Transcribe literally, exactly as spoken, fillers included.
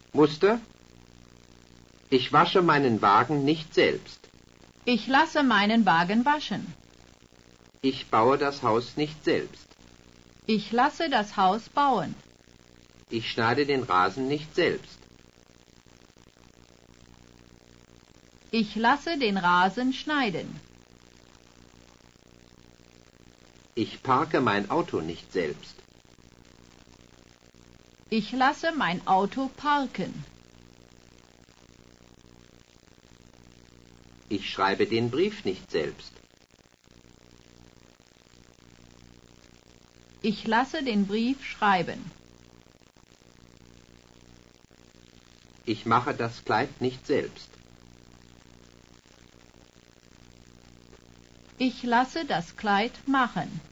Muster: Ich wasche meinen Wagen nicht selbst. Ich lasse meinen Wagen waschen. Ich baue das Haus nicht selbst. Ich lasse das Haus bauen. Ich schneide den Rasen nicht selbst. Ich lasse den Rasen schneiden. Ich parke mein Auto nicht selbst. Ich lasse mein Auto parken. Ich schreibe den Brief nicht selbst. Ich lasse den Brief schreiben. Ich mache das Kleid nicht selbst. Ich lasse das Kleid machen.